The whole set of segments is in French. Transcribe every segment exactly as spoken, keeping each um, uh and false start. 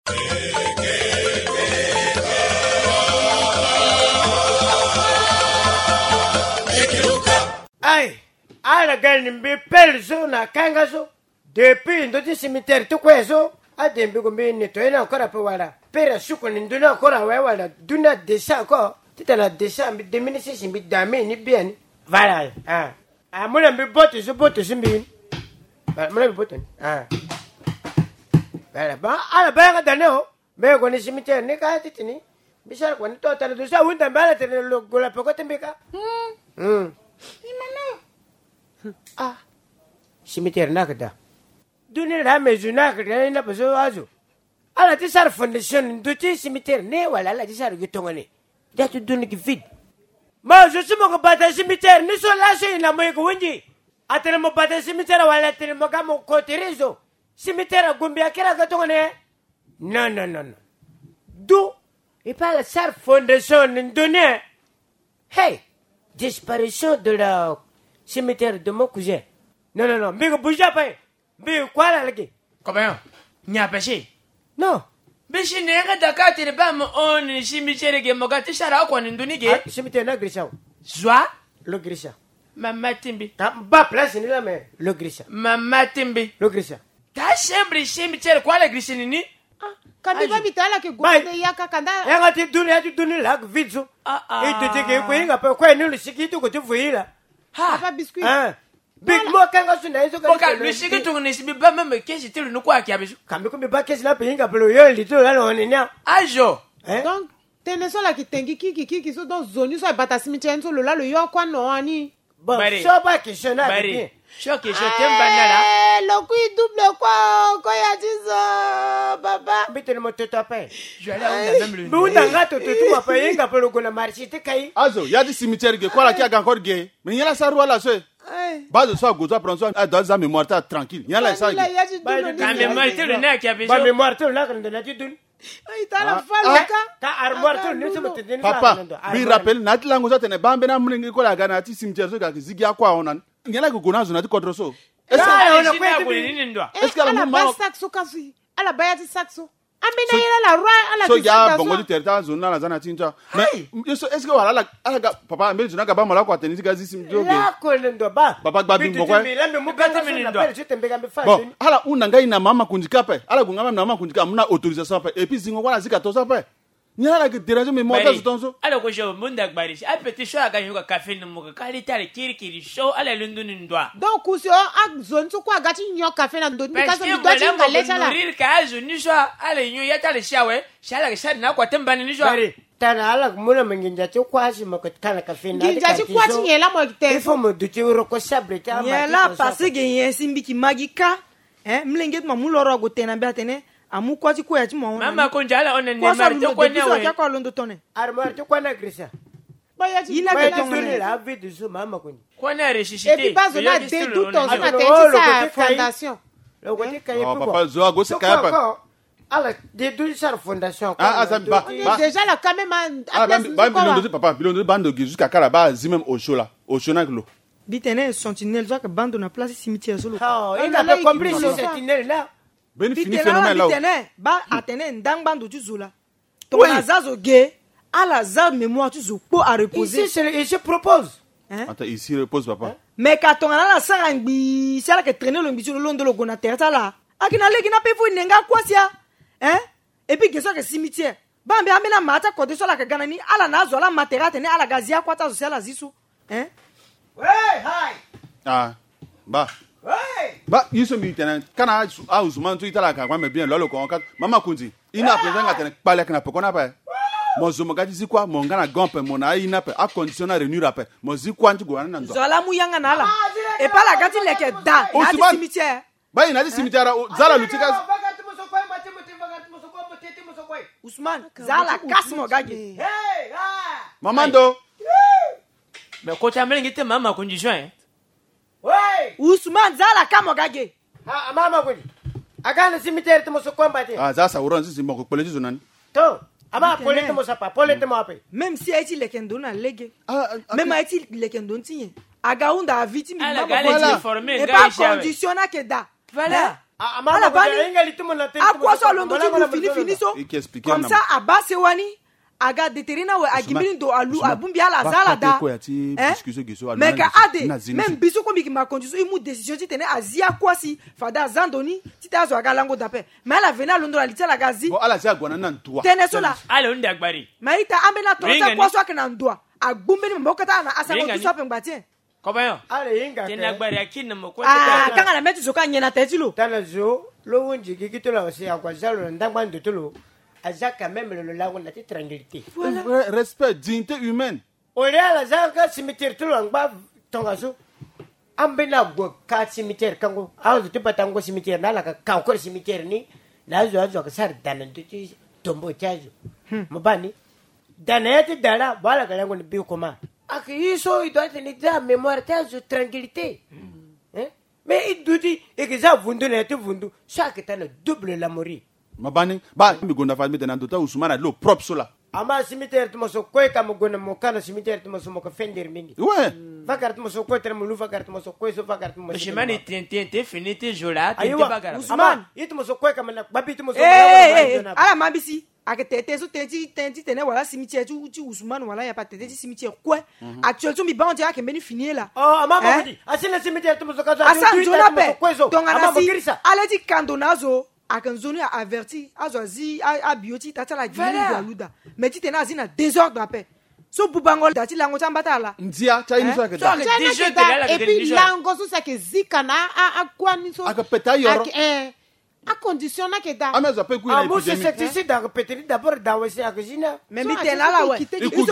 Ai, ala gani mbi pelzo na kangazo. Depuis ndoti cimetière to kwezo, adembi kumbi neto ena ancora pe wala. Pera suko ni nduna ancora we wala. Duna desha ko. Tita na desha mbi deminisi simbi dame ni bien. Voilà. Ah. Ah mona mbi bote so bote simbi. Ba mona mbi bote. Ah. Voilà. Ba ala ba ga dano. Me ko ni cimetière ni ka titini. Bisha ko ni to tala do sa wunda bala tele lo gola pe ko tembeka. Hmm. Hmm. Ah, cimetière nakada. Dune la maison nakada na bazo azo. Ala ti sar fondation duti cimetière ne wala la ti sar gitongane. Datu dune ki vide. Ma zo sumo ko bata cimetière ni so la so ina mo ko wenji. Atele mo bata cimetière wala tele mo ga mo ko terezo. Cimetière gombe akira gitongane. Non non non non. Do et pas la sar fondation ndone. Hey, disparition de la cimetière de mon cousin. Non, non, non. Mais bouge pas. Mais quoi là, les Comment? Nya péché? Non. Mais si n'est pas d'accord, tu n'es pas mon cimetière qui m'a gâté ça là, quoi, n'indonné. Cimetière na grisha. Soit? Le grisha. Maman Timbi. Ta bas place, ni là, mais le grisha. Maman Timbi. Le grisha. Ta chambre cimetière, quoi, la grisha nini? Quand tu vas vite là, que goûter yaka kanda. Et quand tu donnes, tu donnes là, vite so. Ah ah. Et tu te dis que quoi, pas quoi, nous le siki tu que tu vois là. Papa biscuit. Hein. Big mo kanga sunda hizo kwa. Boka le siki tu ne sibi ba même kesi tu ne quoi qui a besoin. Kambi kumbi ba kesi la pinga pelo yo lito la lo nenya. Ajo. Donc tene so la ki tengi ki ki ki so dans zone so bata cimetière so lo la lo yo kwa no ani. Bon, so ba question na bien. Choc que je t'aime banala. Eh, le coup double quoi quoi ya dizo baba. Bitele mo toto pa. Je vais aller même le. Mais on a toto tu wa pa yenga pelo ko na marché te kai. Azo, ya di cimetière ke quoi la ki a encore gay. Mais yala sa roi la so. Bas de soi, gozo prend soin dans sa mémoire tranquille. Il y a la ça. Quand mémoire tu le nez qui a besoin. Ba mémoire tu là quand na tu dun. Ai ta la fala ka. Ta armoire tu ne se mette den. Papa, bi rappel na ti lango za tene bambe na mlingi ko la gana ti cimetière so ka zigi akwa onan. Ngela ko gona zo na ti contre so. Est-ce que on a quoi nini ndo? Est-ce que la ba saxo kasi? Ala ba ya ti saxo. Amina yela la roi ala so ya bongo di terta zo na la zana tinja. Mais est-ce que wala ala papa mbele zona ka ba mala ko ateni ti gazi cimetière. La ko ndo ba. Papa gba bi mbokwa. Bon, ala unanga ina mama kunjika pe. Ala gungama na mama kunjika muna autorisation pe. Et puis zingo wala zika to sa pe. Nyala ke déranger mes mots dans ton so. Alors que je monde akbari. A petit show aga yoka café no mo ka li tale kiri kiri show ala lundu ndwa. Donc kusio ak zone so kwa gati nyo café na ndoni ka so mi doji ngale chala. Ril ka zo ni so ala nyo ya tale shawe. Shala ke shadi na kwa temba ni so. Tana ala muna menginja ti kwasi mako kana café na. Nginja ti kwati nyela mo te. Il faut me duti roko sabre ta. Nyela parce que yen simbi ki magika. Hein, mlenge ma muloro go tena be atene. Amu kwati ko ya ti mo. Mama ko njala on ne mari to ko ne we. Kwa kwa londo tone. Armoire to kwa na grisa. Ba ya ti ina Ba ke tongone la vie de so mama ko ni. Ko na ressuscité. Et puis pas on a deux tout on a tenti sa fondation. Le côté kay Oh papa zo ago se kay pa. Ala de deux sa fondation. Ah ah ça ba. Déjà là quand même ah ba bilon de papa bilon de bande jusqu'à Karaba zimem au show là au show na glo. Bitene sentinelle zo ka bando na place cimetière solo. Ah, il a pas compris ce sentinelle là. Ben fini phénomène là. Bitene ba atene ndang bando tu zula. To azazo ge ala za mémoire tu zo po à reposer. Ici il se propose. Hein? Attends, ici repose papa. Mais quand on a la sarangbi, c'est là que traîner le bicho le long de le gona terre là. Akina leki na pe fu nenga kwa sia. Hein? Et puis que ça que cimetière. Bambe amena mata ko de so la ka ganani ala na zo la matera tene ala gazia kwa ta zo la zisu. Hein? Ouais, hi. Ah. Ba. Ouais. Ba, yiso mi tene kana a Ousmane tu itala ka kwa me bien lolo ko kat. Mama kunzi. Ina présent ka tene pale kana pe kona pa. Mon zo magadi zikwa mon ngana gompe mon a ina pe a condition à renouer pe. Mon zikwa nti go na ndo. Zo la muyanga na la. Et pas la gati leke da. Il y a cimetière. Ba ina di cimetière zala lutika. Ousmane, zala casse mon gage. Hey, ah. Mamando. Mais quand tu as mis te mama condition hein. Ouais. Ousmane zala ka mon gage. Ah mama ko ni. Agana cimetière te mo so komba te. Ah za sa uron si mo ko pele ji zonani. To. Aba polete mo sapa, polete mo ape. Même si a été lekendo na lege. Ah, même a été lekendo ntinye. Aga unda aviti mi mama voilà. Et pas conditionna que da. Voilà. Ah, à la bani à à quoi ça l'on doit fini fini so Il qui explique comme ça à bas c'est wani aga deterina we agimini do alu abumbi ala zala da mais ka ade même biso ko biki ma condition imu décision ti tene azia kwasi fada zandoni ti tazo aga lango dape mais la vena londo la litala gazi bon ala sia gwana nan toi tene so la ale on dagbari mais ita ambena to ta kwaso akena ndwa agbumbi ni mbokata na asango tu so pengbati kobayo ale yinga tene dagbari akina moko ah kanga na metu soka nyena tetilo tana zo lo wonji gikitola wasi akwa zalo ndangwa ndotolo aza quand même le lago la tranquillité voilà. Respect, dignité humaine. Olia la zaka cimetière tout l'angba tongaso ambena go ka cimetière kango azo te patango cimetière na la ka ko cimetière ni na zo azo ka sar danan to ci tombo chazo mabani danete dala bala ka yango ni bi koma ak yiso i doit ni da mémoire tazo tranquillité hein mais il douti et que ça vundu na te vundu chaque temps double la mori mabani ba mi gonda fa mi tenan tota usumana lo propre sola ama cimetière tumo so koy kam gona mo kana cimetière tumo so mo ko fender mingi ouais vakar tumo so koy termo lu vakar tumo so koy so vakar tumo je mani tente te finite jola te bagara Usman yitumo so koy kam na babi tumo so ala mabisi ake tete so tete tete tene wala cimetière tu tu Usman wala ya pas tete cimetière quoi actuellement mi bande ya ke meni finir là oh ama mabudi asina cimetière tumo so kaza tu tu na koy so ama kirisa ale di kandonazo akanzoni a averti azozi a bioti tatala gini galuda mais tu tena zina désordre après so bubangol dati lango tambata la ndia cha ini so ke da et puis lango so ça que zikana a kwani so akapeta yoro eh a condition na ke da amezo pe ku ina epidemie amuso secticide akapeteli d'abord dawesi akajina mais mi tena la ouais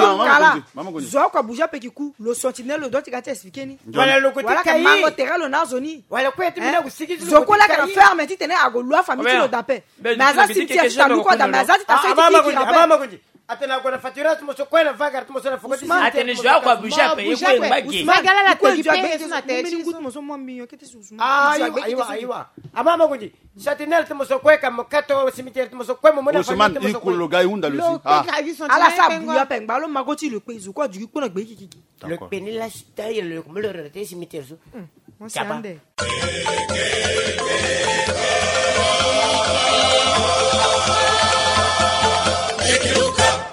mama ko zo kwa buja pe kiku le sentinelle doit ka expliquer ni wala lo côté kai mango terralo na zoni wala ko eti mina kusikizi zo ko la ka ferme ti tena agolwa famille lo dape mais ça si ti ta lu ko da mais ça ti ta fait ti mama ko atena ko na facture tumo so ko na vagar tumo so na fokoti atene jo kwa buja pe yeko mbagi magala la te pe na te mini ngutu mo so mambi yo kete susu aiwa aiwa aiwa amama ko sentinelle tumo so ko kam kato cimetière tumo so ko mo na famille tumo so ko lo gai unda lusi ah ala sa buya pe ngba lo magoti le pe zo ko ju ko na gbe kiki le peni la taille le mo le rete cimetière so on s'ande Take a look up.